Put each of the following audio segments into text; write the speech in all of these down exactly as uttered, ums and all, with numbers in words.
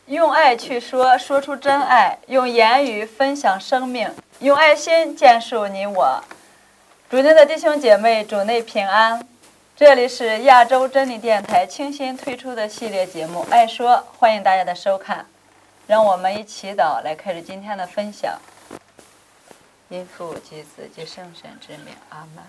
用爱去说，说出真爱；用言语分享生命，用爱心建树你我。主内的弟兄姐妹，主内平安。这里是亚洲真理电台倾心推出的系列节目《爱说》，欢迎大家的收看。让我们一祈祷来开始今天的分享。因父及子及圣神之名，阿们。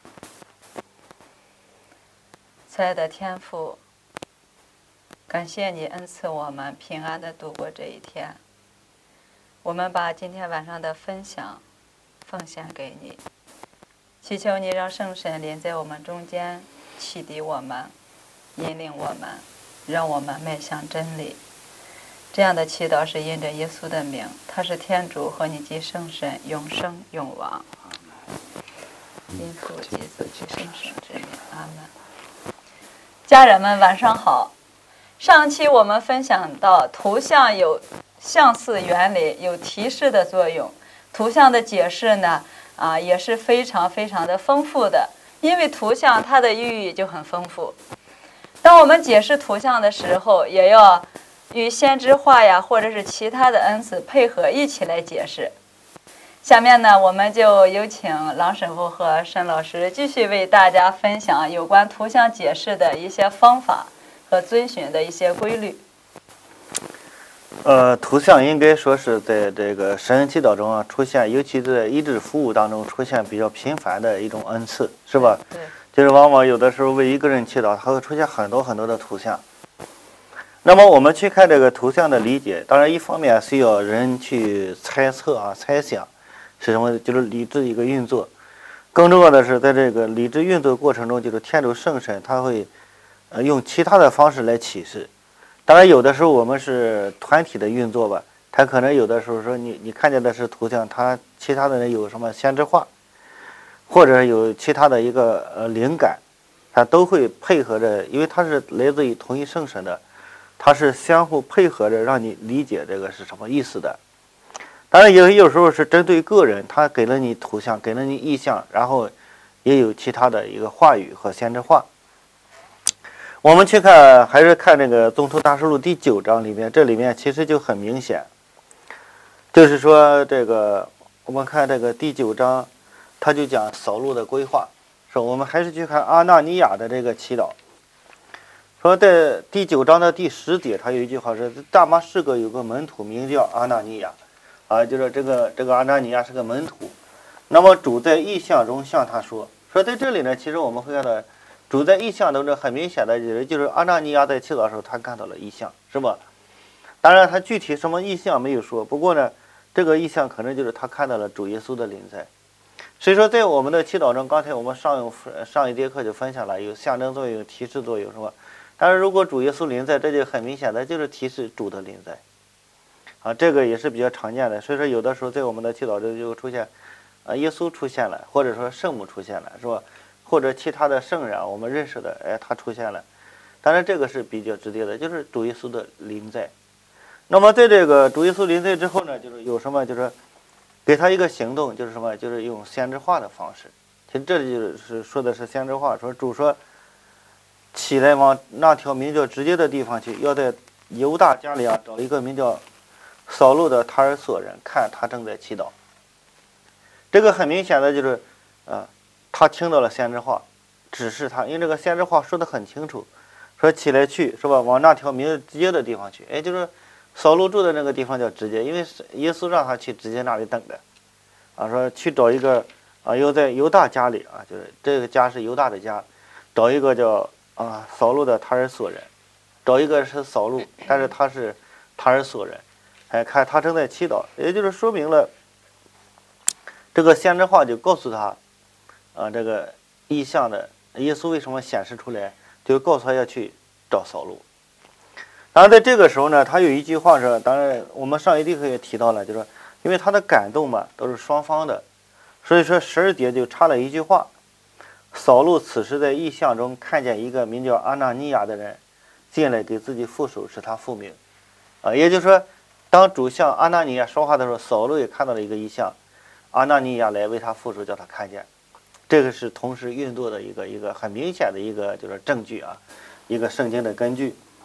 亲爱的天父，感谢你恩赐我们平安的度过这一天。我们把今天晚上的分享奉献给你，祈求你让圣神临在我们中间，启迪我们，引领我们，让我们迈向真理。这样的祈祷是因着耶稣的名，他是天主和你及圣神永生永王。因父及子及圣神之名，阿门。家人们晚上好。上期我们分享到图像有相似原理，有提示的作用。图像的解释呢啊也是非常非常的丰富的，因为图像它的寓意就很丰富。当我们解释图像的时候，也要与先知画呀或者是其他的恩赐配合一起来解释。下面呢，我们就有请郎神父和申老师继续为大家分享有关图像解释的一些方法和遵循的一些规律。 呃，图像应该说是在这个神人祈祷中啊出现，尤其在医治服务当中出现比较频繁的一种恩赐，是吧？ 对。 就是往往有的时候为一个人祈祷，它会出现很多很多的图像。那么我们去看这个图像的理解，当然一方面需要人去猜测啊、猜想是什么，就是理智一个运作。更重要的是，在这个理智运作过程中，就是天主圣神他会呃用其他的方式来启示。当然有的时候我们是团体的运作吧，他可能有的时候说你你看见的是图像，他其他的人有什么先知化，或者有其他的一个呃灵感，他都会配合着，因为它是来自于同一圣神的。它是相互配合着让你理解这个是什么意思的。当然有有时候是针对个人，他给了你图像，给了你意象，然后也有其他的一个话语和先知话。我们去看还是看这个宗徒大事录第九章里面，这里面其实就很明显，就是说这个我们看这个第九章，他就讲扫路的规划，说我们还是去看阿纳尼亚的这个祈祷。说在第九章的第十节，他有一句话是：大马士革有个门徒名叫阿纳尼亚，啊，就是这个这个阿纳尼亚是个门徒。那么主在异象中向他说，说在这里呢，其实我们会看到，主在异象中这很明显的就是就是阿纳尼亚在祈祷的时候，他看到了异象，是吧？当然他具体什么异象没有说，不过呢，这个异象可能就是他看到了主耶稣的临在。所以说，在我们的祈祷中，刚才我们上上一节课就分享了，有象征作用、提示作用，是吧？但是如果主耶稣临在，这就很明显的就是提示主的临在，啊，这个也是比较常见的。所以说有的时候在我们的祈祷中就出现，啊，耶稣出现了，或者说圣母出现了，是吧？或者其他的圣人我们认识的，哎，他出现了。当然这个是比较直接的，就是主耶稣的临在。那么在这个主耶稣临在之后呢，就是有什么，就是给他一个行动，就是什么，就是用先知化的方式。其实这里就是说的是先知化，说主说。起来往那条名叫直接的地方去，要在犹大家里啊找一个名叫扫路的塔尔索人，看他正在祈祷。这个很明显的就是，呃，他听到了先知话，指示他，因为这个先知话说得很清楚，说起来去，是吧？往那条名直接的地方去，哎，就是扫路住的那个地方叫直接，因为耶稣让他去直接那里等着，啊，说去找一个啊，要在犹大家里啊，就是这个家是犹大的家，找一个叫。啊，扫路的塔尔索人，找一个是扫路，但是他是塔尔索人，哎，看他正在祈祷，也就是说明了这个先知话就告诉他，啊，这个异象的耶稣为什么显示出来，就告诉他要去找扫路。然后在这个时候呢，他有一句话是，当然我们上一节课也提到了，就是因为他的感动嘛，都是双方的，所以说十二节就插了一句话。扫路此时在异象中看见一个名叫阿纳尼亚的人进来给自己负手，使他复命。啊，也就是说，当主向阿纳尼亚说话的时候，扫路也看到了一个异象，阿纳尼亚来为他负手，叫他看见。这个是同时运作的一个一个很明显的一个就是证据啊，一个圣经的根据。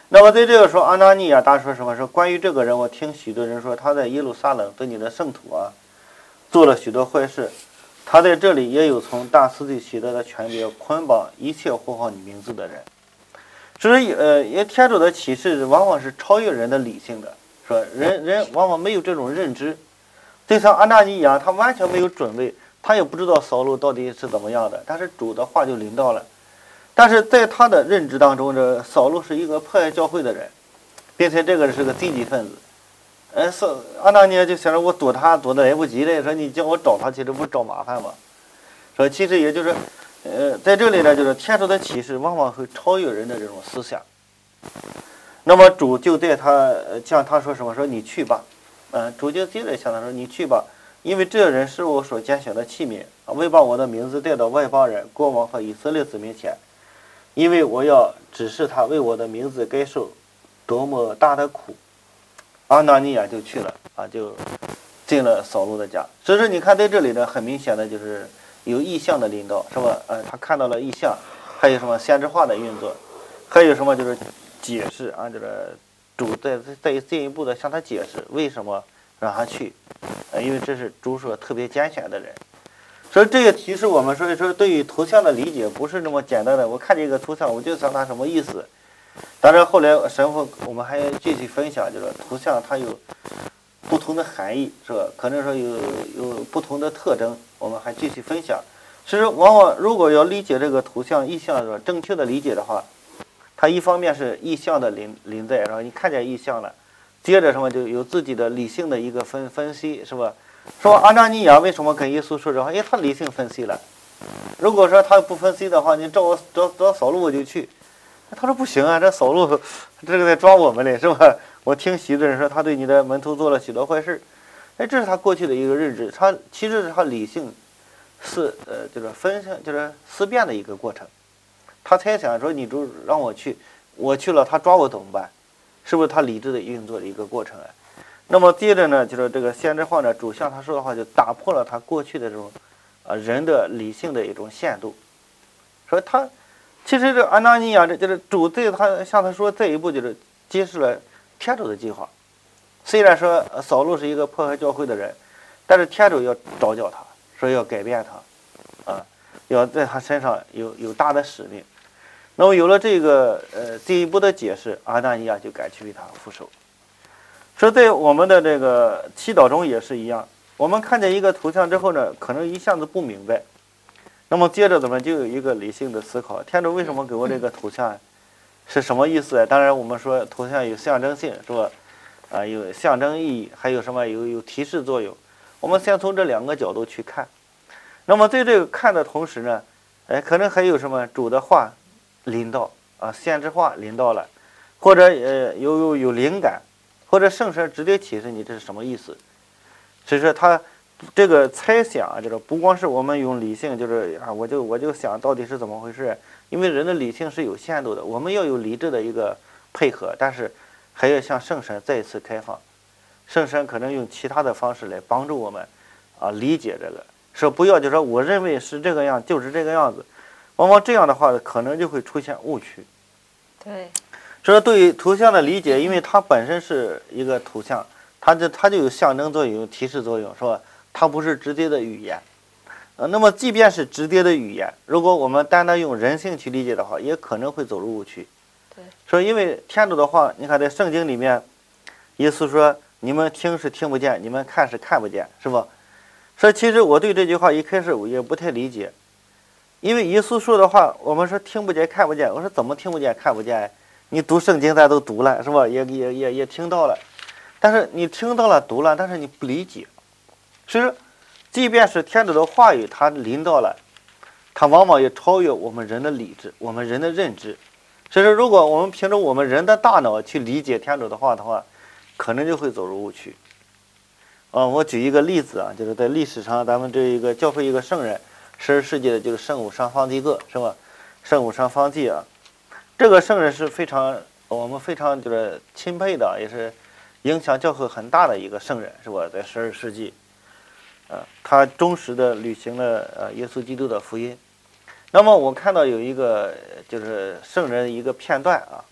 那么在这个时候，阿拿尼亚他说什么？说关于这个人，我听许多人说他在耶路撒冷对你的圣徒啊做了许多坏事。他在这里也有从大司祭取得的权柄，捆绑一切呼号你名字的人。所以，呃，也天主的启示往往是超越人的理性的，说人人往往没有这种认知。就像阿拿尼亚，他完全没有准备，他也不知道扫罗到底是怎么样的，但是主的话就临到了。但是在他的认知当中，这扫罗是一个迫害教会的人，并且这个是个积极分子。呃，扫阿拿尼亚就想着我躲他躲得来不及了，说你叫我找他，其实不是找麻烦吗？说其实也就是，呃，在这里呢，就是天主的启示往往会超越人的这种思想。那么主就对他向他说什么？说你去吧。嗯、呃，主就接着向他说你去吧，因为这人是我所拣选的器皿，为把我的名字带到外邦人、国王和以色列子民前。因为我要指示他为我的名字该受多么大的苦。阿拿尼亚就去了啊，就进了扫罗的家。所以说你看在这里呢，很明显的就是有异象的领导，是吧？呃，他看到了异象，还有什么先知化的运作，还有什么就是解释啊，就是主再再进一步的向他解释为什么让他去，呃，因为这是主所特别拣选的人。所以这也提示我们，所以说对于图像的理解不是那么简单的。我看这个图像，我就想它什么意思。当然后来神父我们还要继续分享，就是图像它有不同的含义，是吧？可能说有有不同的特征，我们还继续分享。其实往往如果要理解这个图像意象的正确的理解的话，它一方面是意象的临临在，然后你看见意象了，接着什么就有自己的理性的一个分分析，是吧？说阿拿尼亚为什么跟耶稣说这话？因为他理性分析了。如果说他不分析的话，你找我找找扫罗我就去。他说不行啊，这扫罗这个在抓我们嘞，是吧？我听许多人说他对你的门徒做了许多坏事，哎，这是他过去的一个认知。他其实是他理性思呃就是分析就是思辨的一个过程。他猜想说你就让我去，我去了他抓我怎么办？是不是他理智的运作的一个过程啊？那么接着呢，就是这个先知化呢，主向他说的话，就打破了他过去的这种，啊人的理性的一种限度。说他其实这安拿尼亚这就是主对他向他说这一步，就是揭示了天主的计划。虽然说扫罗是一个迫害教会的人，但是天主要召教他，说要改变他，啊，要在他身上有有大的使命。那么有了这个呃进一步的解释，安拿尼亚就敢去为他俯首。说在我们的这个祈祷中也是一样，我们看见一个图像之后呢，可能一下子不明白，那么接着咱们就有一个理性的思考：天主为什么给我这个图像，是什么意思？当然，我们说图像有象征性，是吧？啊，有象征意义，还有什么有有提示作用。我们先从这两个角度去看。那么在这个看的同时呢，哎，可能还有什么主的话临到啊，先知话临到了，或者呃有有有灵感。或者圣神直接启示你这是什么意思，所以说他这个猜想啊，就是不光是我们用理性，就是啊，我就我就想到底是怎么回事，因为人的理性是有限度的，我们要有理智的一个配合，但是还要向圣神再一次开放，圣神可能用其他的方式来帮助我们啊理解这个，说不要就说我认为是这个样就是这个样子，往往这样的话可能就会出现误区。 对。 这对于图像的理解，因为它本身是一个图像，它就它就有象征作用、有提示作用，是吧？它不是直接的语言。呃，那么即便是直接的语言，如果我们单单用人性去理解的话，也可能会走入误区。 对。 说因为天主的话，你看在圣经里面，耶稣说：“你们听是听不见，你们看是看不见，是吧？”说其实我对这句话一开始我也不太理解，因为耶稣说的话，我们说听不见、看不见，我说怎么听不见、看不见？你读圣经咱都读了，是吧？也也也也听到了，但是你听到了读了，但是你不理解。所以说，即便是天主的话语，它临到了，它往往也超越我们人的理智，我们人的认知。所以说，如果我们凭着我们人的大脑去理解天主的话的话，可能就会走入误区。啊，我举一个例子啊，就是在历史上，咱们这一个教会一个圣人，十二世纪的就是圣武上方济各，是吧？圣武上方济啊。这个圣人是非常我们非常就是钦佩的，也是影响教会很大的一个圣人，是吧？在十二世纪，呃，他忠实的履行了呃耶稣基督的福音。那么我看到有一个就是圣人一个片段啊，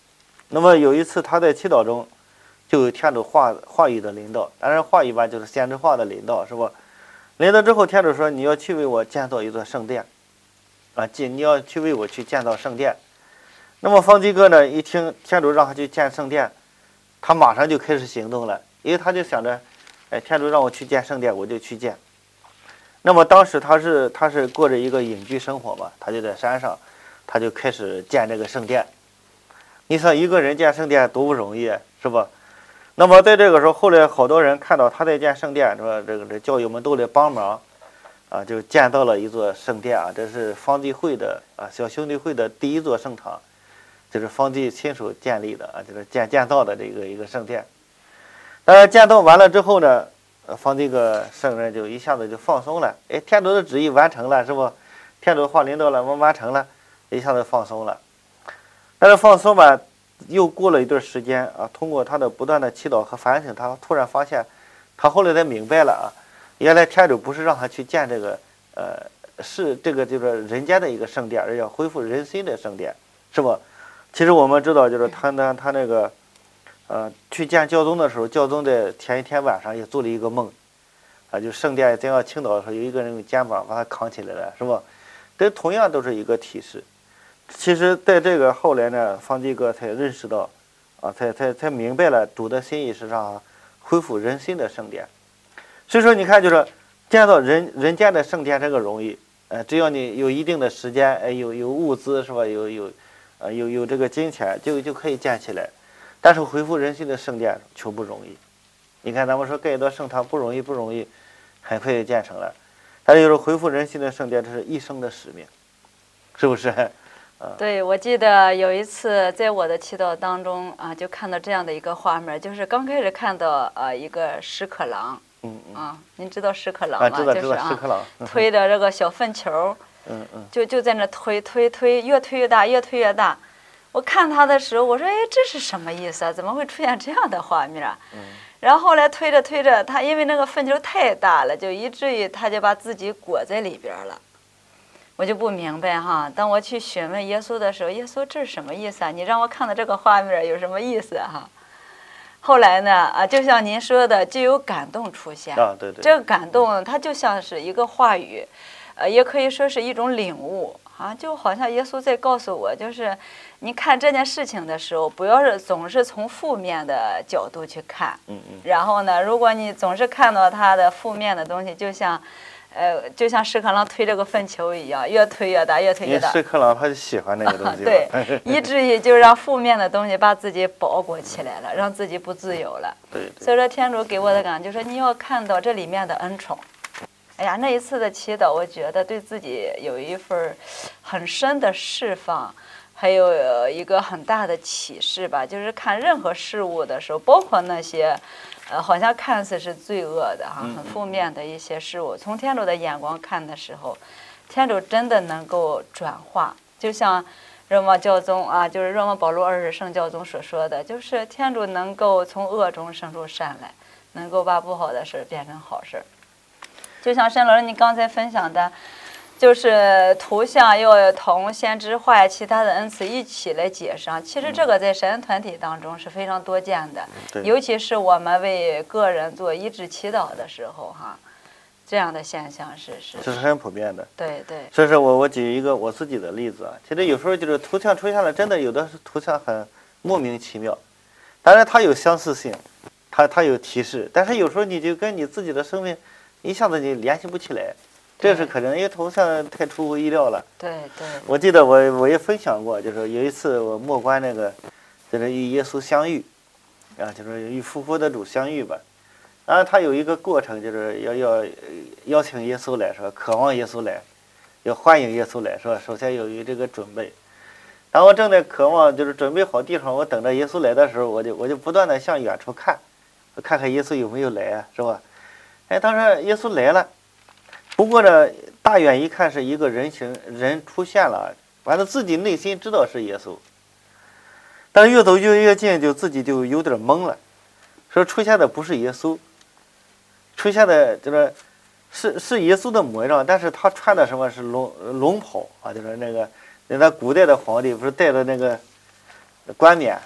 那么有一次他在祈祷中，就有天主话话语的领导，当然话语吧就是先知话的领导，是吧？领导之后，天主说你要去为我建造一座圣殿，啊，建你要去为我去建造圣殿。那么方济各呢，一听天主让他去建圣殿，他马上就开始行动了，因为他就想着，哎，天主让我去建圣殿，我就去建。那么当时他是他是过着一个隐居生活嘛，他就在山上，他就开始建这个圣殿。你想一个人建圣殿多不容易，是吧？那么在这个时候，后来好多人看到他在建圣殿，说这个这教友们都来帮忙，啊，就建造了一座圣殿啊，这是方济会的啊小兄弟会的第一座圣堂，就是方济亲手建立的啊，就是建建造的这个一个圣殿。当然建造完了之后呢，方济各圣人就一下子就放松了，哎，天主的旨意完成了，是不？天主的话领导了，我完成了，一下子放松了。但是放松吧，又过了一段时间啊，通过他的不断的祈祷和反省，他突然发现，他后来才明白了啊，原来天主不是让他去建这个呃是这个就是人间的一个圣殿，而要恢复人心的圣殿，是吧？其实我们知道，就是他呢，他那个呃去见教宗的时候，教宗在前一天晚上也做了一个梦，啊，就圣殿将要倾倒的时候，有一个人用肩膀把他扛起来了，是吧？这同样都是一个提示。其实在这个后来呢，方济各才认识到，啊，才才才明白了主的心意是让恢复人心的圣殿。所以说，你看，就是建造人人间的圣殿这个容易，呃，只要你有一定的时间，哎，有有物资是吧？有有，呃，有有这个金钱，就就可以建起来。但是恢复人心的圣殿求不容易。你看咱们说盖一座圣堂不容易不容易，很快就建成了。但是就是恢复人心的圣殿，这是一生的使命，是不是？ 对，我记得有一次在我的祈祷当中啊，就看到这样的一个画面，就是刚开始看到呃一个屎壳郎， 嗯嗯啊，您知道屎壳郎吗？ 啊，知道知就是道屎壳郎， 啊，推着这个小粪球， 嗯嗯， 就就在那推推推，越推越大，越推越大。我看他的时候，我说，哎，这是什么意思啊？怎么会出现这样的画面啊？ 嗯。 然后后来推着推着，他因为那个粪球太大了，就以至于他就把自己裹在里边了。我就不明白哈，当我去询问耶稣的时候，耶稣这是什么意思啊？你让我看到这个画面有什么意思哈？后来呢，啊，就像您说的，就有感动出现啊，对对， 这个感动它就像是一个话语，呃，也可以说是一种领悟啊，就好像耶稣在告诉我，就是你看这件事情的时候，不要是总是从负面的角度去看， 嗯嗯， 然后呢，如果你总是看到它的负面的东西，就像。呃，就像屎壳郎推这个粪球一样，越推越大，越推越大。 屎壳郎他就喜欢那个东西。 对，以至于就让负面的东西把自己包裹起来了，让自己不自由了。 对对。 所以说，天主给我的感觉就是说，你要看到这里面的恩宠。哎呀，那一次的祈祷，我觉得对自己有一份很深的释放，还有一个很大的启示吧。就是看任何事物的时候，包括那些。呃，好像看似是罪恶的哈，很负面的一些事物，从天主的眼光看的时候，天主真的能够转化。就像热莫教宗啊，就是热莫保禄二世圣教宗所说的，就是天主能够从恶中生出善来，能够把不好的事变成好事。就像申老师你刚才分享的。就是图像要同先知话呀，其他的恩赐一起来解上。其实这个在神恩团体当中是非常多见的，尤其是我们为个人做医治祈祷的时候，哈，这样的现象是是这是很普遍的。 对对。 所以说我我举一个我自己的例子啊，其实有时候就是图像出现了，真的有的是图像很莫名其妙，当然它有相似性，它它有提示，但是有时候你就跟你自己的生命一下子你联系不起来。这是可能，因为图像太出乎意料了。 对对。 我记得我我也分享过，就是有一次我默观那个，就是与耶稣相遇，啊，就是与复活的主相遇吧。然后他有一个过程，就是要要邀请耶稣来，是吧？渴望耶稣来，要欢迎耶稣来，是吧？首先有一这个准备。然后正在渴望，就是准备好地方，我等着耶稣来的时候，我就我就不断的向远处看，看看耶稣有没有来啊，是吧？哎，当时耶稣来了。不过呢，大远一看是一个人形人出现了，完了自己内心知道是耶稣，但是越走越越近，就自己就有点懵了，说出现的不是耶稣，出现的就是是是耶稣的模样，但是他穿的什么是龙龙袍啊，就是那个那古代的皇帝不是戴的那个冠冕，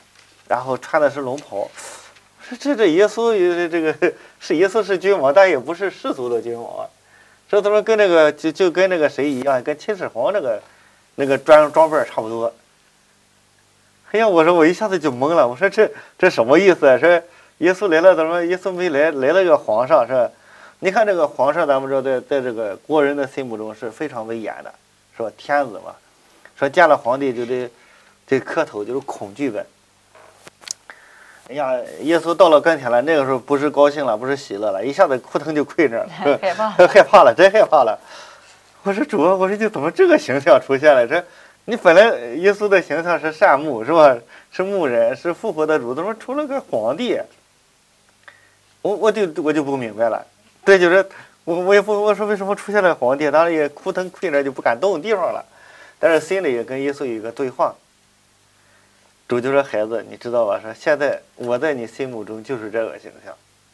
然后穿的是龙袍。说这这耶稣这个是耶稣是君王，但也不是世俗的君王啊。这他说跟那个就就跟那个谁一样，跟秦始皇那个那个装装扮差不多。哎呀，我说我一下子就懵了，我说这这什么意思啊？说耶稣来了，怎么耶稣没来？来了个皇上是吧？你看这个皇上，咱们知道在在这个国人的心目中是非常威严的，是吧？天子嘛，说见了皇帝就得这磕头，就是恐惧呗。哎呀，耶稣到了跟前了，那个时候不是高兴了，不是喜乐了，一下子扑腾就跪那儿了， 害怕害怕了，真害怕了。我说主啊，我说就怎么这个形象出现了？这你本来耶稣的形象是善牧是吧？是牧人，是复活的主，怎么出了个皇帝？我我就我就不明白了。对，就是我我也不我说为什么出现了皇帝，当然也扑腾跪那儿就不敢动地方了，但是心里也跟耶稣有一个对话。主就说：“孩子，你知道吧？说现在我在你心目中就是这个形象。”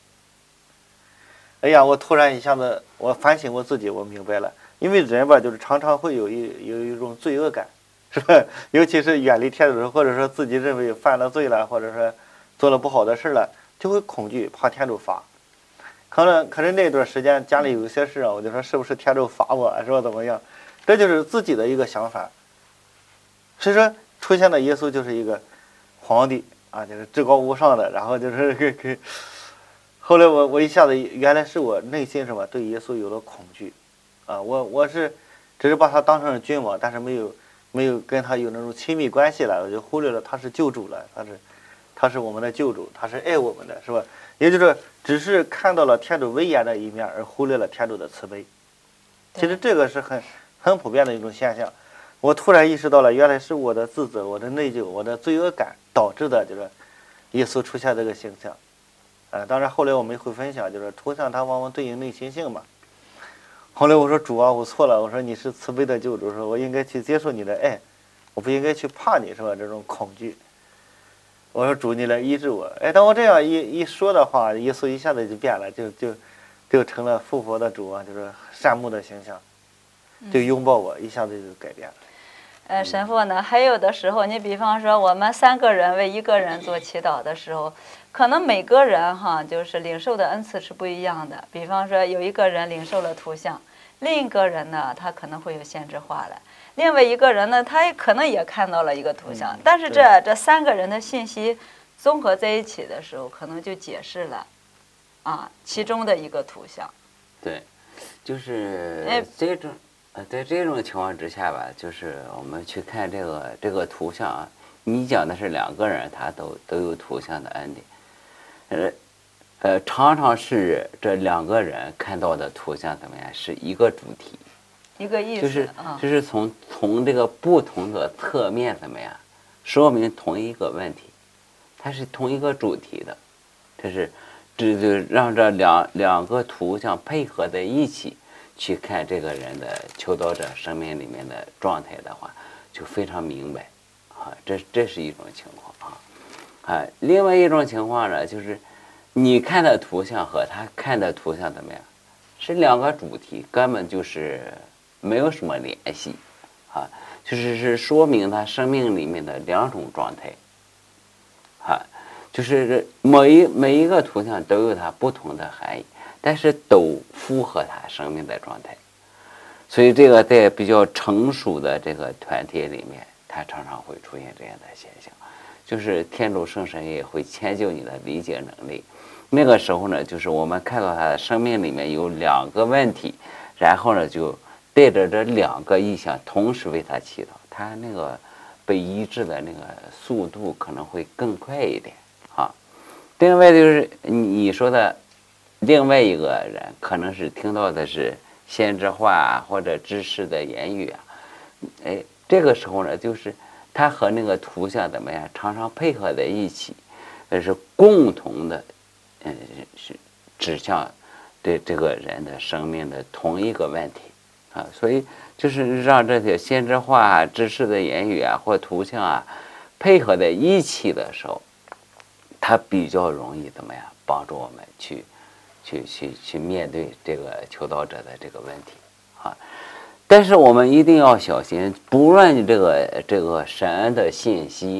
哎呀，我突然一下子我反省我自己，我明白了，因为人吧，就是常常会有一有一种罪恶感，是吧？尤其是远离天主，或者说自己认为犯了罪了，或者说做了不好的事了，就会恐惧，怕天主罚。可能可能那段时间家里有一些事啊，我就说是不是天主罚我，是吧？怎么样？这就是自己的一个想法。所以说。出现的耶稣就是一个皇帝啊，就是至高无上的，然后就是给给。后来我我一下子原来是我内心什么对耶稣有了恐惧，啊，我我是只是把他当成了君王，但是没有没有跟他有那种亲密关系了，我就忽略了他是救主了，他是他是我们的救主，他是爱我们的，是吧？也就是只是看到了天主威严的一面，而忽略了天主的慈悲。其实这个是很很普遍的一种现象。我突然意识到了，原来是我的自责、我的内疚、我的罪恶感导致的，就是耶稣出现这个形象。呃，当然后来我们会分享，就是图像它往往对应内心性嘛。后来我说主啊，我错了，我说你是慈悲的救主，说我应该去接受你的爱，我不应该去怕你，是吧？这种恐惧。我说主，你来医治我。哎，当我这样一一说的话，耶稣一下子就变了，就就就成了复活的主啊，就是善牧的形象，就拥抱我，一下子就改变了。 呃，神父呢？还有的时候，你比方说我们三个人为一个人做祈祷的时候，可能每个人哈，就是领受的恩赐是不一样的。比方说，有一个人领受了图像，另一个人呢，他可能会有先知化了；另外一个人呢，他也可能也看到了一个图像。但是这这三个人的信息综合在一起的时候，可能就解释了啊其中的一个图像。 对，就是这种。呃，在这种情况之下吧，就是我们去看这个这个图像啊，你讲的是两个人，他都都有图像的恩典，呃呃，常常是这两个人看到的图像怎么样，是一个主题， 一个意思， 就是就是从从这个不同的侧面怎么样，说明同一个问题，它是同一个主题的，这是这就让这两两个图像配合在一起。去看这个人的求道者生命里面的状态的话，就非常明白，啊，这这是一种情况啊，啊，另外一种情况呢，就是你看的图像和他看的图像怎么样，是两个主题，根本就是没有什么联系，啊，就是是说明他生命里面的两种状态，啊，就是每一每一个图像都有它不同的含义。但是都符合他生命的状态，所以这个在比较成熟的这个团体里面，它常常会出现这样的现象，就是天主圣神也会迁就你的理解能力。那个时候呢，就是我们看到他的生命里面有两个问题，然后呢就带着这两个意向同时为他祈祷，他那个被医治的那个速度可能会更快一点啊。另外就是你说的。另外一个人可能是听到的是先知话啊，或者知识的言语啊，哎，这个时候呢，就是他和那个图像怎么样，常常配合在一起，呃，是共同的，嗯，是指向对这个人的生命的同一个问题啊，所以就是让这些先知话啊、知识的言语啊或图像啊配合在一起的时候，它比较容易怎么样帮助我们去。去去去面对这个求道者的这个问题啊，但是我们一定要小心，不论这个这个神的信息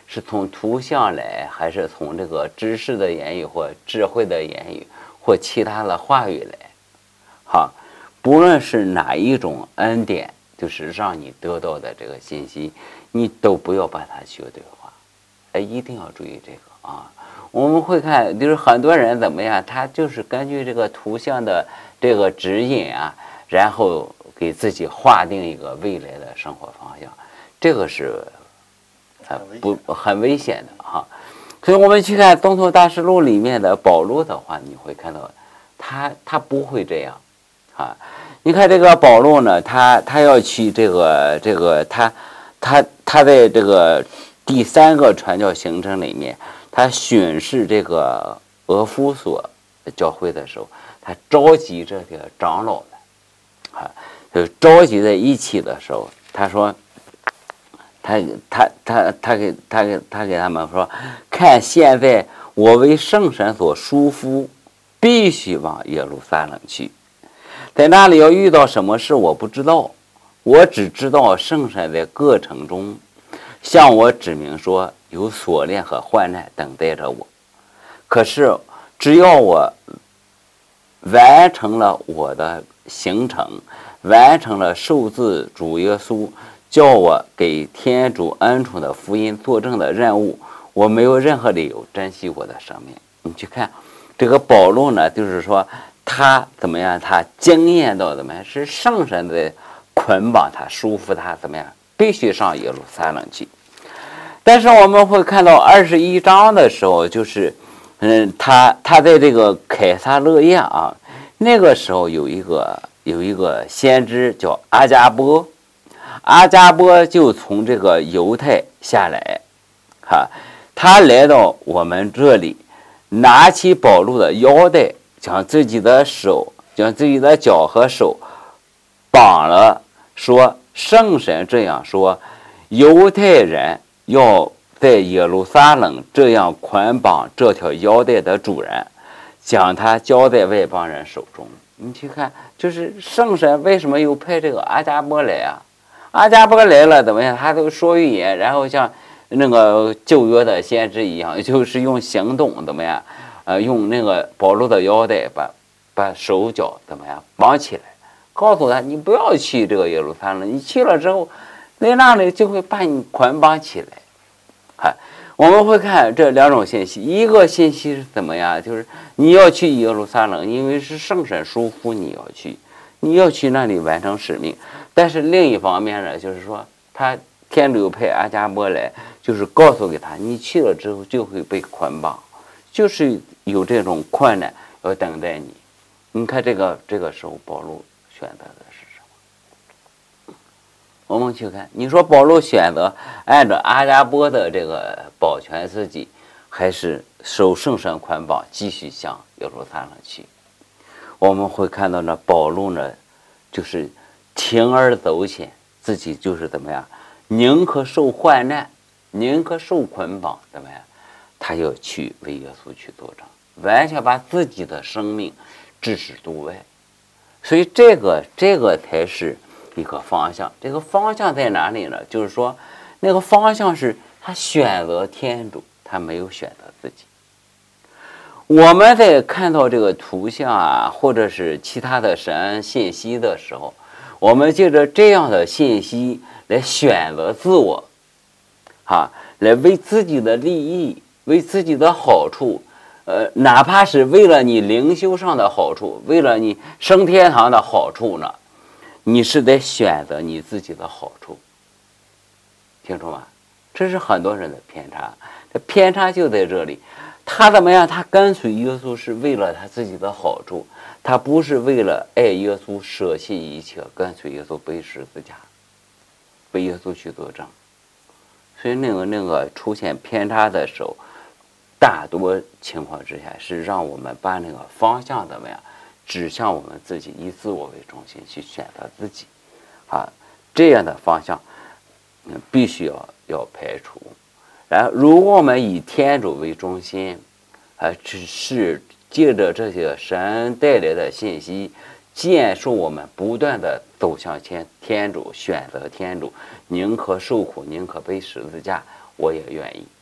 是从图像来，还是从这个知识的言语或智慧的言语或其他的话语来？好，不论是哪一种恩典，就是让你得到的这个信息，你都不要把它绝对化，哎，一定要注意这个啊。我们会看，就是很多人怎么样，他就是根据这个图像的这个指引啊，然后给自己划定一个未来的生活方向，这个是呃不很危险的哈。所以我们去看《东头大师录》里面的保罗的话，你会看到他他不会这样啊。你看这个保罗呢，他他要去这个这个他他他在这个第三个传教行程里面。他巡视这个俄弗所教会的时候，他召集这个长老们，啊，就召集在一起的时候，他说，他他他他给他给他给他们说，看现在我为圣神所束缚，必须往耶路撒冷去，在那里要遇到什么事我不知道，我只知道圣神在各城中向我指明说。有锁链和患难等待着我，可是只要我完成了我的行程，完成了受自主耶稣叫我给天主恩宠的福音作证的任务，我没有任何理由珍惜我的生命。你去看这个保罗呢，就是说他怎么样，他经验到怎么样是圣神的捆绑他束缚他，怎么样必须上耶路撒冷去。但是我们会看到二十一章的时候，就是，嗯，他他在这个凯撒勒亚啊，那个时候有一个有一个先知叫阿加波，阿加波就从这个犹太下来，哈、啊，他来到我们这里，拿起保罗的腰带，将自己的手、将自己的脚和手绑了，说圣神这样说，犹太人。要在耶路撒冷这样捆绑这条腰带的主人，将他交在外邦人手中。你去看，就是圣神为什么又派这个阿加波来啊？阿加波来了怎么样？他都说预言，然后像那个旧约的先知一样，就是用行动怎么样？呃，用那个保罗的腰带把把手脚怎么样绑起来，告诉他你不要去这个耶路撒冷，你去了之后。在那里就会把你捆绑起来，啊，我们会看这两种信息，一个信息是怎么样？就是你要去耶路撒冷，因为是圣神束缚你要去，你要去那里完成使命。但是另一方面呢，就是说他天主派阿加波来，就是告诉给他，你去了之后就会被捆绑，就是有这种困难要等待你。你看这个这个时候保罗选择的是什么？我们去看，你说保罗选择按照阿加波的这个保全自己，还是受圣神捆绑继续向耶路撒冷去？我们会看到呢，保罗呢，就是铤而走险，自己就是怎么样，宁可受患难，宁可受捆绑，怎么样？他要去为耶稣去作证，完全把自己的生命置之度外。所以这个这个才是一个方向。这个方向在哪里呢？就是说，那个方向是他选择天主，他没有选择自己。我们在看到这个图像啊，或者是其他的神恩信息的时候，我们借着这样的信息来选择自我，啊，来为自己的利益，为自己的好处，呃，哪怕是为了你灵修上的好处，为了你升天堂的好处呢，你是得选择你自己的好处，清楚吗？这是很多人的偏差，这偏差就在这里。他怎么样？他跟随耶稣是为了他自己的好处，他不是为了爱耶稣舍弃一切，跟随耶稣背十字架，为耶稣去作证。所以那个那个出现偏差的时候，大多情况之下是让我们把那个方向怎么样指向我们自己，以自我为中心去选择自己，啊，这样的方向，嗯，必须要要排除。然后，如果我们以天主为中心，啊，只是借着这些神带来的信息，建树我们不断的走向天天主，选择天主，宁可受苦，宁可背十字架，我也愿意。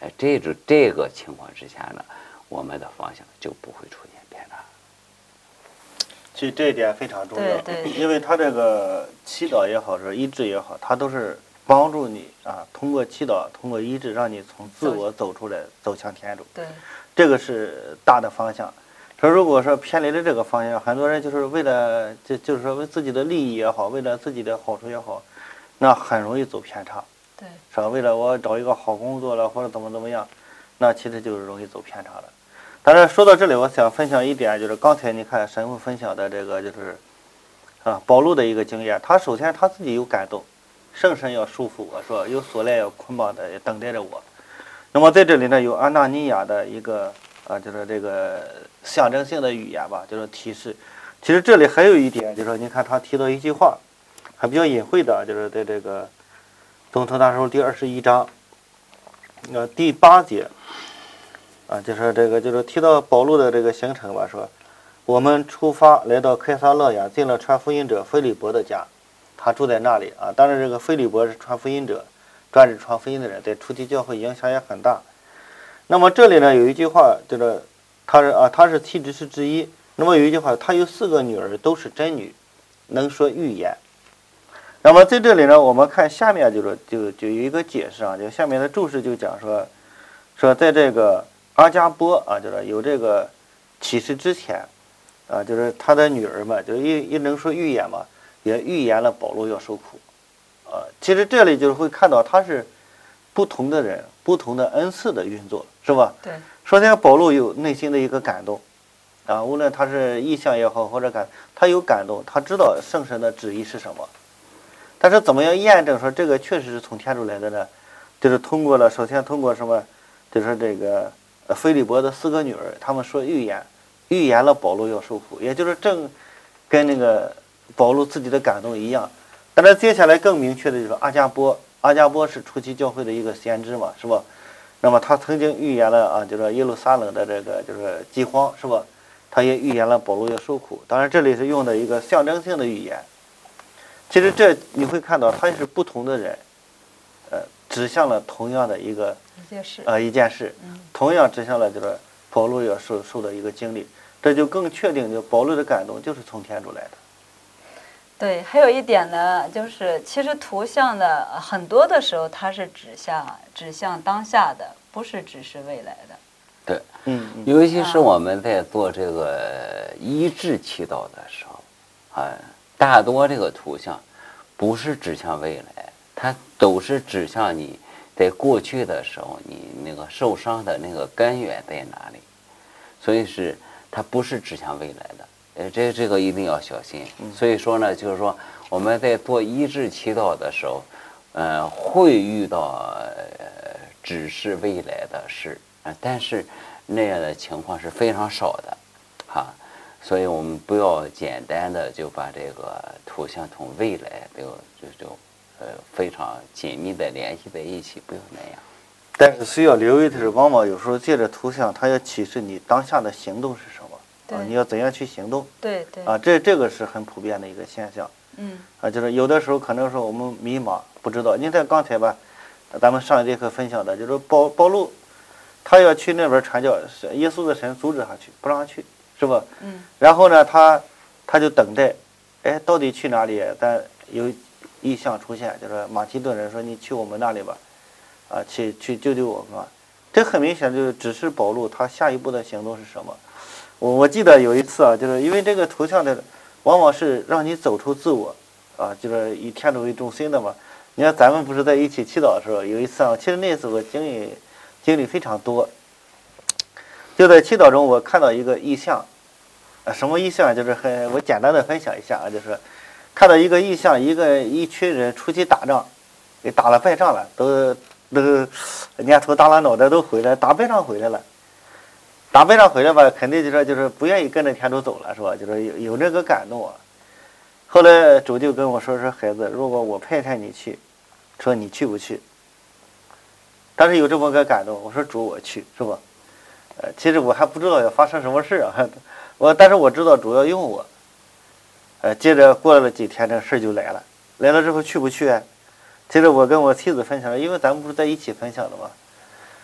哎，这种这个情况之下呢，我们的方向就不会出现偏差。 其实这一点非常重要， 对对因为他这个祈祷也好，是医治也好，它都是帮助你啊，通过祈祷，通过医治，让你从自我走出来，走向天主。 对， 这个是大的方向。说如果说偏离了这个方向，很多人就是为了就就是说为自己的利益也好，为了自己的好处也好，那很容易走偏差。 对， 是吧？为了我找一个好工作了，或者怎么怎么样，那其实就是容易走偏差了。但是说到这里，我想分享一点，就是刚才你看神父分享的这个，就是啊保禄的一个经验。他首先他自己有感动，圣神要束缚我，说有锁链要捆绑的等待着我。那么在这里呢，有安纳尼亚的一个啊，就是这个象征性的语言吧，就是提示。其实这里还有一点，就是说你看他提到一句话，还比较隐晦的，就是在这个《宗徒大事录》第二十一章，呃第八节。啊，就是这个，就是提到保禄的这个行程吧，说我们出发来到开撒勒亚，进了传福音者腓利伯的家，他住在那里啊。当然，这个腓利伯是传福音者，专职传福音的人，在初期教会影响也很大。那么这里呢有一句话，就是他是啊，他是七执事之一。那么有一句话，他有四个女儿，都是真女，能说预言。那么在这里呢，我们看下面就是就就有一个解释啊，就下面的注释就讲说，说在这个阿加波啊，就是有这个启示之前，啊，就是他的女儿们，就一一能说预言嘛，也预言了保罗要受苦，啊，其实这里就是会看到他是不同的人，不同的恩赐的运作，是吧？ 对。 首先，保罗有内心的一个感动，啊，无论他是意向也好，或者感，他有感动，他知道圣神的旨意是什么。但是怎么样验证说这个确实是从天主来的呢？就是通过了，首先通过什么？就是这个。呃，腓利伯的四个女儿，他们说预言，预言了保罗要受苦，也就是正跟那个保罗自己的感动一样。但是接下来更明确的就是阿加波，阿加波是初期教会的一个先知嘛，是吧？那么他曾经预言了啊，就是耶路撒冷的这个就是饥荒，是吧？他也预言了保罗要受苦。当然这里是用的一个象征性的语言。其实这你会看到，他是不同的人，呃，指向了同样的一个。 一件事， 呃，一件事，同样指向了就是保罗要受受的一个经历，这就更确定，就保罗的感动就是从天主来的。 对，还有一点呢，就是其实图像的很多的时候，它是指向指向当下的，不是只是未来的。 对， 嗯，嗯尤其是我们在做这个医治祈祷的时候，啊，大多这个图像不是指向未来，它都是指向你。在过去的时候，你那个受伤的那个根源在哪里？所以是它不是指向未来的，呃，这这个一定要小心。所以说呢，就是说我们在做医治祈祷的时候，呃，会遇到呃指示未来的事啊，但是那样的情况是非常少的，哈。所以我们不要简单的就把这个图像同未来就就就。呃，非常紧密的联系在一起，不用那样。 但是需要留意的是，往往有时候借着图像，它要启示你当下的行动是什么，啊，你要怎样去行动。 对对。 啊，这这个是很普遍的一个现象。 嗯。啊， 就是有的时候可能说我们迷茫，不知道。您在刚才吧，咱们上一节课分享的，就是保保禄，他要去那边传教，耶稣的神阻止他去，不让他去，是吧？ 嗯。 然后呢，他他就等待，哎，到底去哪里？但有。异象出现，就是马其顿人说：“你去我们那里吧，啊，去去救救我们吧。”这很明显就是指示保禄他下一步的行动是什么。我我记得有一次啊，就是因为这个图像的，往往是让你走出自我，啊，就是以天主为中心的嘛。你看咱们不是在一起祈祷的时候，有一次啊，其实那次我经历经历非常多。就在祈祷中，我看到一个异象，啊，什么异象？就是很我简单的分享一下啊，就是。看到一个异象，一个一群人出去打仗，给打了败仗了，都都年头大了脑袋都回来，打败仗回来了。打败仗回来吧，肯定就说就是不愿意跟着天主走了，是吧？就是有有这个感动啊。后来主就跟我说说孩子，如果我派派你去，说你去不去？当时有这么个感动，我说主我去，是吧？呃，其实我还不知道要发生什么事啊，我但是我知道主要用我。呃，接着过了几天，这事就来了。来了之后去不去啊？其实我跟我妻子分享了，因为咱们不是在一起分享的吗？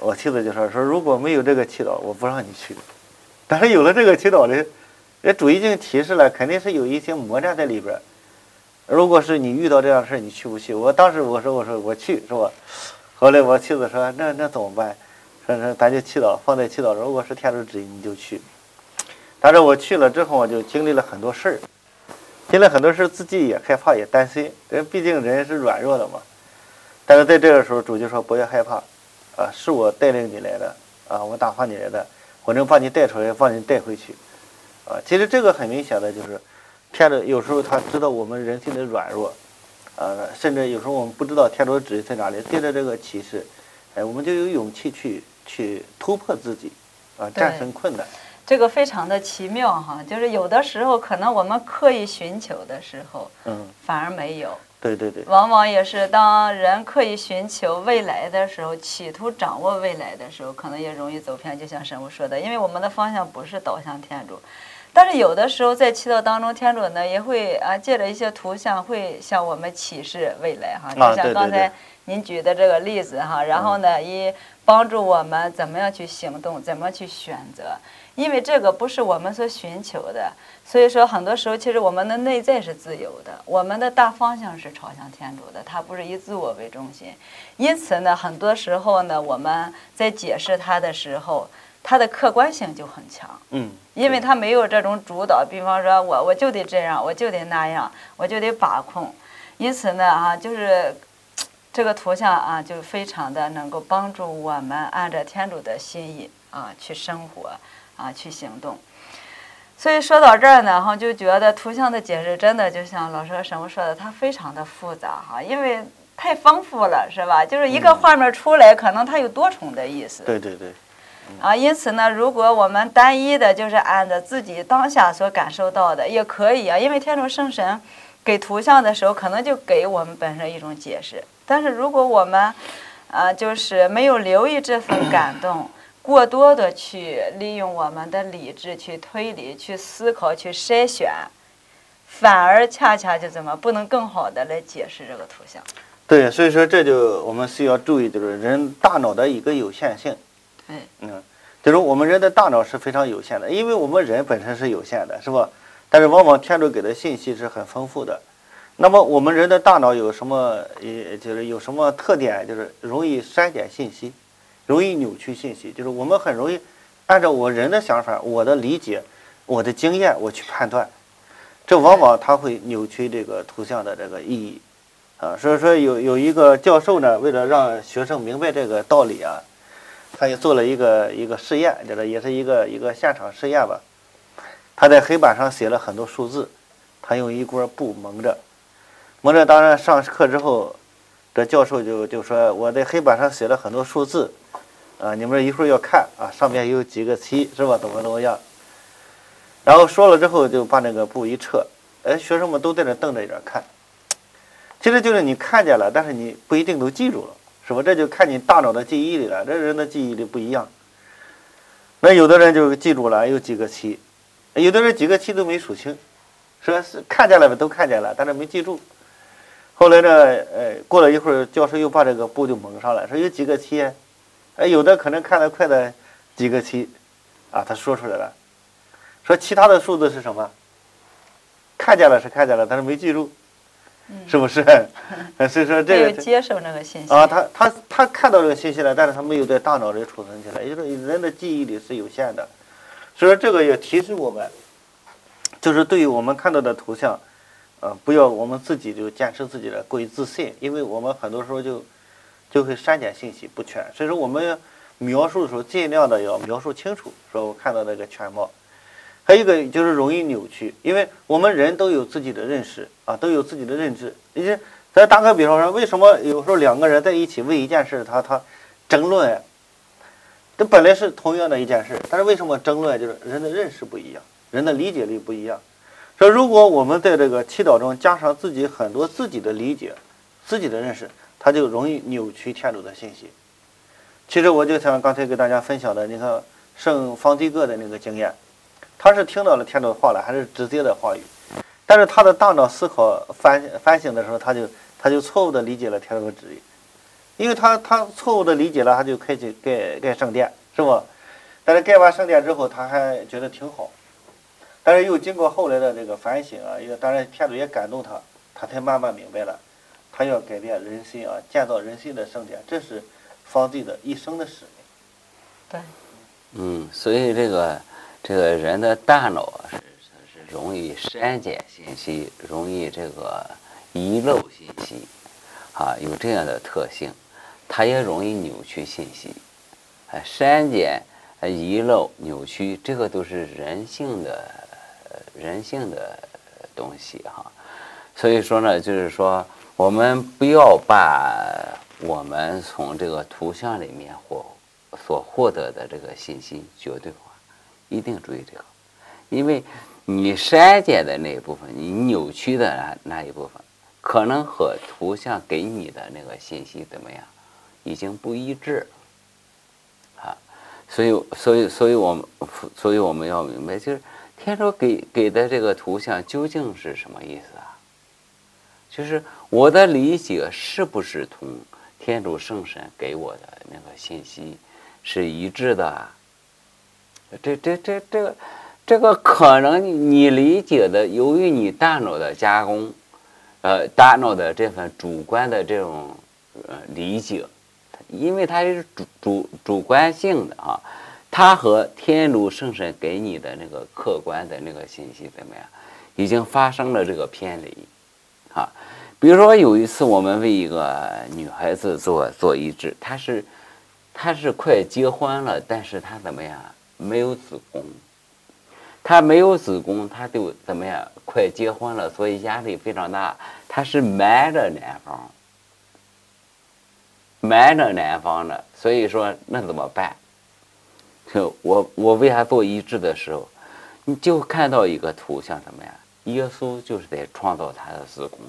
我妻子就说说如果没有这个祈祷，我不让你去。但是有了这个祈祷的，这主已经提示了，肯定是有一些魔战在里边。如果是你遇到这样的事，你去不去？我当时我说我说我去，是吧？后来我妻子说那那怎么办？说说咱就祈祷，放在祈祷，如果是天主旨意，你就去。但是我去了之后，我就经历了很多事儿，经历很多事儿，自己也害怕，也担心。人毕竟人是软弱的嘛。但是在这个时候，主就说不要害怕，啊，是我带领你来的，啊，我打发你来的，我能把你带出来，把你带回去，啊，其实这个很明显的就是，天主有时候他知道我们人性的软弱，啊，甚至有时候我们不知道天主的旨意在哪里，借着这个启示，哎，我们就有勇气去去突破自己，啊，战胜困难。 这个非常的奇妙哈，就是有的时候可能我们刻意寻求的时候， 嗯， 反而没有。 对对对。 往往也是当人刻意寻求未来的时候，企图掌握未来的时候，可能也容易走偏。就像神父说的，因为我们的方向不是导向天主。但是有的时候在祈祷当中，天主呢也会啊借着一些图像会向我们启示未来哈，就像刚才您举的这个例子哈，然后呢以帮助我们怎么样去行动，怎么去选择。因为这个不是我们所寻求的，所以说很多时候其实我们的内在是自由的，我们的大方向是朝向天主的，它不是以自我为中心。因此呢，很多时候呢，我们在解释它的时候，它的客观性就很强。 嗯， 因为它没有这种主导，比方说我我就得这样，我就得那样，我就得把控。因此呢，啊，就是这个图像啊，就非常的能够帮助我们按照天主的心意啊去生活。啊，去行动。所以说到这儿呢，哈，就觉得图像的解释真的就像老师和神父说的，它非常的复杂哈，因为太丰富了，是吧？就是一个画面出来，嗯、可能它有多重的意思。 对对对。 嗯、啊，因此呢，如果我们单一的就是按照自己当下所感受到的，也可以啊，因为天主圣神给图像的时候，可能就给我们本身一种解释。但是如果我们啊，就是没有留意这份感动。过多的去利用我们的理智去推理、去思考、去筛选，反而恰恰就怎么不能更好的来解释这个图像？ 对，所以说这就我们需要注意，就是人大脑的一个有限性。 对， 嗯，就是我们人的大脑是非常有限的，因为我们人本身是有限的，是吧？但是往往天主给的信息是很丰富的。那么我们人的大脑有什么？也就是有什么特点？就是容易删减信息。容易扭曲信息，就是我们很容易按照我人的想法、我的理解、我的经验，我去判断，这往往它会扭曲这个图像的这个意义，啊，所以说有有一个教授呢，为了让学生明白这个道理啊，他也做了一个一个试验，这个也是一个一个现场试验吧。他在黑板上写了很多数字，他用一锅布蒙着，蒙着。当然上课之后，这教授就就说我在黑板上写了很多数字。啊，你们一会儿要看啊，上面有几个七是吧？怎么怎么样？然后说了之后，就把那个布一撤，哎，学生们都在那瞪着眼看。其实就是你看见了，但是你不一定都记住了，是吧？这就看你大脑的记忆里了，这人的记忆力不一样。那有的人就记住了有几个七，有的人几个七都没数清，说是看见了都看见了，但是没记住。后来呢，呃，过了一会儿，教授又把这个布就蒙上了，说有几个七。哎，有的可能看得快的几个七，啊，他说出来了，说其他的数字是什么？看见了是看见了，但是没记住，是不是？所以说这个接受那个信息啊，他他他看到这个信息了，但是他没有在大脑里储存起来，也就是人的记忆力是有限的，所以说这个也提示我们，就是对于我们看到的图像，呃，不要我们自己就坚持自己的过于自信，因为我们很多时候就。就会删减信息不全，所以说我们描述的时候尽量的要描述清楚，说我看到那个全貌。还有一个就是容易扭曲，因为我们人都有自己的认识啊，都有自己的认知。你咱打个比方说，为什么有时候两个人在一起为一件事，他他争论？这本来是同样的一件事，但是为什么争论？就是人的认识不一样，人的理解力不一样。说如果我们在这个祈祷中加上自己很多自己的理解、自己的认识。他就容易扭曲天主的信息。其实我就像刚才给大家分享的，你看圣方济各的那个经验，他是听到了天主的话了，还是直接的话语，但是他的大脑思考反反省的时候，他就他就错误的理解了天主的旨意， 因为他他错误的理解了，他就开始盖盖圣殿，是不？但是盖完圣殿之后，他还觉得挺好，但是又经过后来的这个反省啊，也当然天主也感动他，他才慢慢明白了，他要改变人心啊，建造人心的圣殿，这是方济的一生的使命。 对， 嗯，所以这个这个人的大脑啊是是容易删减信息，容易这个遗漏信息，啊，有这样的特性，它也容易扭曲信息，啊，删减、遗漏、扭曲，这个都是人性的人性的东西哈。所以说呢，就是说我们不要把我们从这个图像里面获所获得的这个信息绝对化，一定注意这个，因为你删减的那一部分，你扭曲的那那一部分，可能和图像给你的那个信息怎么样，已经不一致啊。所以，所以，所以我们，所以我们要明白，就是天主给给的这个图像究竟是什么意思啊？就是我的理解是不是同天主圣神给我的那个信息是一致的啊？这这这这个这个可能你理解的，由于你大脑的加工，呃，大脑的这份主观的这种呃理解，因为它是主主主观性的啊，它和天主圣神给你的那个客观的那个信息怎么样，已经发生了这个偏离啊。比如说有一次我们为一个女孩子做做医治，她是她是快结婚了，但是她怎么样，没有子宫，她没有子宫，她就怎么样，快结婚了，所以压力非常大，她是瞒着男方，瞒着男方的，所以说那怎么办？就我我为她做医治的时候，你就看到一个图像，怎么样？耶稣就是在创造她的子宫。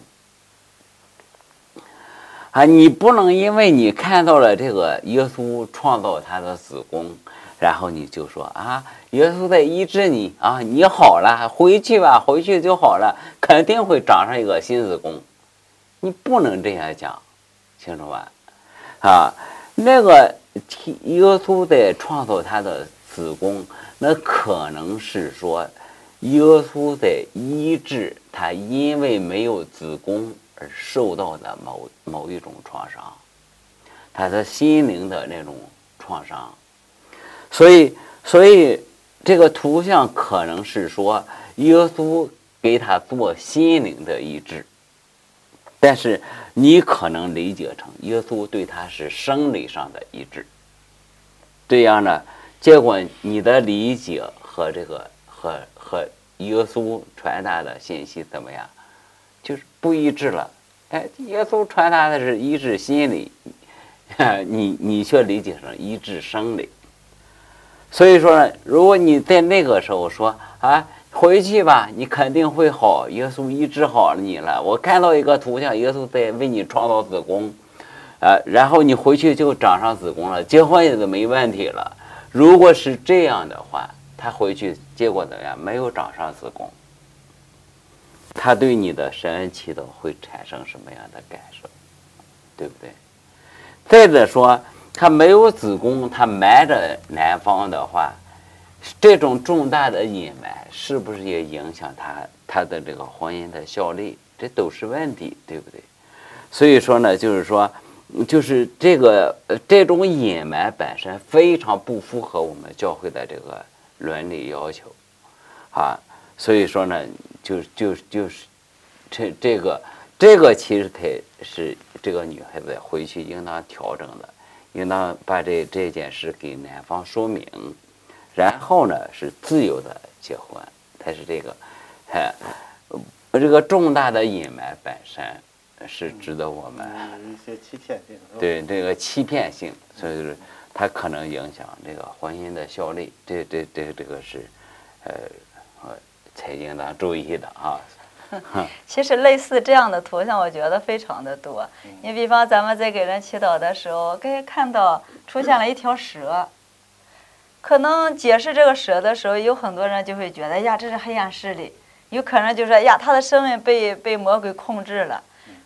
啊，你不能因为你看到了这个耶稣创造他的子宫，然后你就说啊，耶稣在医治你啊，你好了，回去吧，回去就好了，肯定会长上一个新子宫。你不能这样讲，清楚吧？啊，那个耶稣在创造他的子宫，那可能是说耶稣在医治他，因为没有子宫而受到的某某一种创伤，他的心灵的那种创伤，所以，所以这个图像可能是说耶稣给他做心灵的医治，但是你可能理解成耶稣对他是生理上的医治，这样呢，结果你的理解和这个和和耶稣传达的信息怎么样？就是不一致了，哎，耶稣传达的是医治心理，你你却理解成医治生理。所以说呢，如果你在那个时候说啊，回去吧，你肯定会好，耶稣医治好了你了。我看到一个图像，耶稣在为你创造子宫，呃，然后你回去就长上子宫了，结婚也就没问题了。如果是这样的话，他回去结果怎么样？没有长上子宫。他对你的神恩祈祷会产生什么样的感受，对不对？再者说，他没有子宫，他瞒着男方的话，这种重大的隐瞒是不是也影响他他的这个婚姻的效力？这都是问题，对不对？所以说呢，就是说，就是这个这种隐瞒本身非常不符合我们教会的这个伦理要求，啊。所以说呢，就就就是这这个这个其实才是这个女孩子回去应当调整的，应当把这这件事给男方说明，然后呢是自由的结婚。它是这个，哎，这个重大的隐瞒本身是值得我们一些欺骗性， 对这个欺骗性，所以就是它可能影响这个婚姻的效力。这这这这个是，呃呃。才应当注意的啊。 其实类似这样的图像，我觉得非常的多。你比方咱们在给人祈祷的时候，可以看到出现了一条蛇，可能解释这个蛇的时候，有很多人就会觉得呀，这是黑暗势力，有可能就说呀，他的生命被被魔鬼控制了，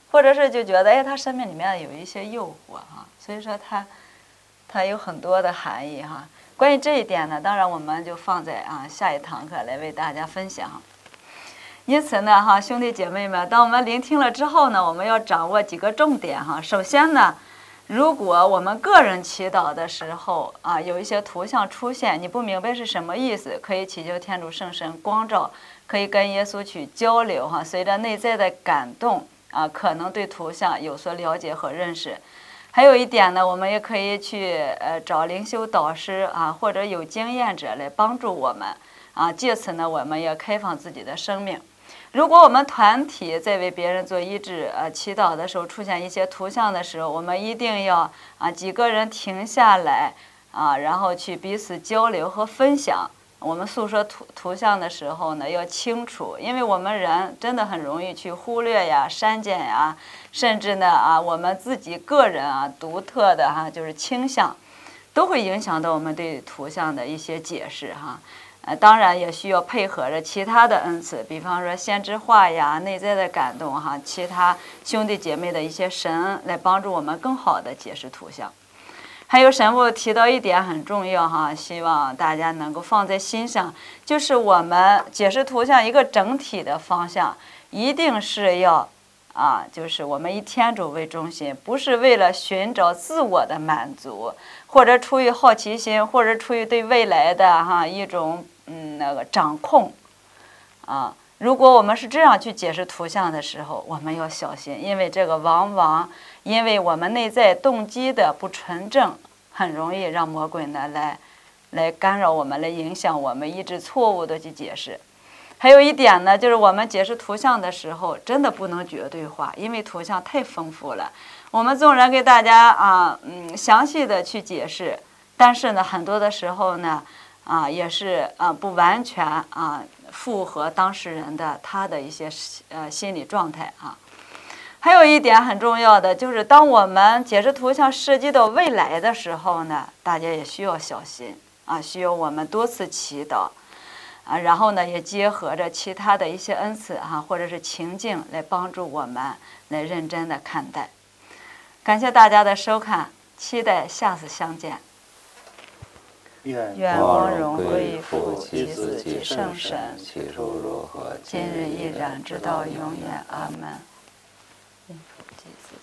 或者是就觉得哎，他生命里面有一些诱惑哈，所以说它它有很多的含义哈。关于这一点呢，当然我们就放在啊下一堂课来为大家分享。因此呢，哈兄弟姐妹们，当我们聆听了之后呢，我们要掌握几个重点哈。首先呢，如果我们个人祈祷的时候啊，有一些图像出现，你不明白是什么意思，可以祈求天主圣神光照，可以跟耶稣去交流哈。随着内在的感动啊，可能对图像有所了解和认识。还有一点呢，我们也可以去呃找灵修导师啊，或者有经验者来帮助我们啊。借此呢，我们也开放自己的生命。如果我们团体在为别人做医治呃祈祷的时候出现一些图像的时候，我们一定要啊几个人停下来啊，然后去彼此交流和分享。我们诉说图图像的时候呢，要清楚，因为我们人真的很容易去忽略呀、删减呀，甚至呢啊我们自己个人啊独特的哈、啊、就是倾向，都会影响到我们对图像的一些解释哈。呃，当然也需要配合着其他的恩赐，比方说先知化呀、内在的感动哈，其他兄弟姐妹的一些神来帮助我们更好的解释图像。还有神父提到一点很重要哈，希望大家能够放在心上，就是我们解释图像一个整体的方向，一定是要啊，就是我们以天主为中心，不是为了寻找自我的满足，或者出于好奇心，或者出于对未来的哈一种嗯那个掌控啊。如果我们是这样去解释图像的时候，我们要小心，因为这个往往因为我们内在动机的不纯正，很容易让魔鬼呢来来干扰我们，来影响我们，以致错误的去解释。还有一点呢，就是我们解释图像的时候，真的不能绝对化，因为图像太丰富了。我们纵然给大家啊，嗯，详细的去解释，但是呢，很多的时候呢，啊，也是啊不完全啊符合当事人的他的一些呃心理状态啊。还有一点很重要的，就是当我们解释图像涉及到未来的时候呢，大家也需要小心啊，需要我们多次祈祷。啊，然后呢，也结合着其他的一些恩赐哈、啊，或者是情境来帮助我们来认真的看待。感谢大家的收看，期待下次相见。 愿愿光荣归于父、 及及子、及圣神， 其如如何， 今日依然，直到永远。阿门。因父及子。